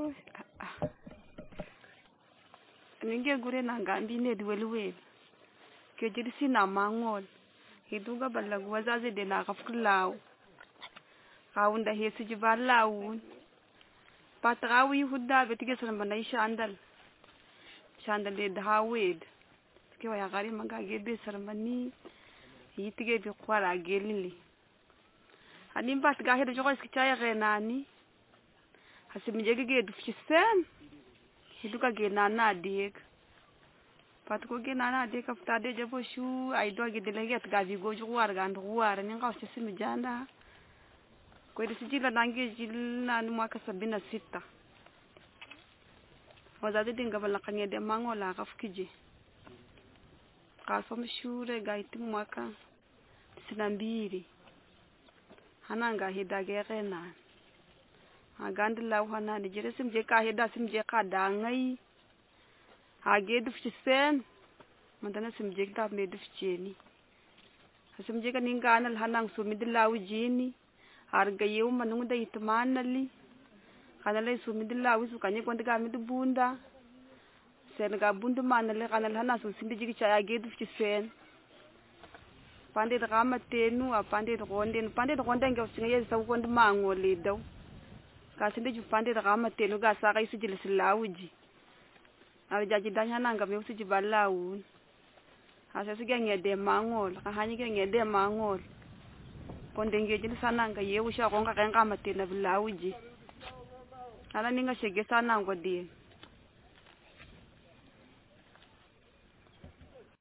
Ninge gure nangambi ne duwelwe. Ke jirisi na mangol. Hiduga balagu wazaze de na kafkulaw. Kaunda hesi jibalaw. Patrawi hudda betige sanbana ishandal. Shandal de hawed. Ke wa gari manga gebe sarmani. Yitige bi kwara gelili. Hanim bat gahe jogo iskichaya renani. Hasimjege ge dufisen. Hiduka ge nana dik. Patko ge nana dik aftade jabo shu aido ge delege at gabi goju war ganduwar ninga simi janda. Ko sijila nange jilna mwaka 76. Wazazi dinga balakanye de mangola kafkije. Kasom shure gaiti mwaka 92. Hananga hidage rena. Agandila wana ni jere simje ka heda simje ka dangai. Hage dufchisen. Mandana simje ka me dufcheni. Simje ka ninga anal hanang sumidila wijini. Harga yew manung da itmanali. Kanala sumidila wisu kanye kwanda ga midubunda. Sen ga bundu manale kanal hana su simje ki chaya ge dufchisen. Pande da kama tenu a pande da gonde nge usinga yezi sa kwanda mangole daw. Kasinde jupande da kama tenu ga sa kai sijil silawuji. Ari jaji danya nanga me usiji balawu. Asa sige ngede mangol, ka hanyi ke ngede mangol. Konde ngeje sananga yewu sha konga kenga matena bilawuji. Ala ninga shege sananga di.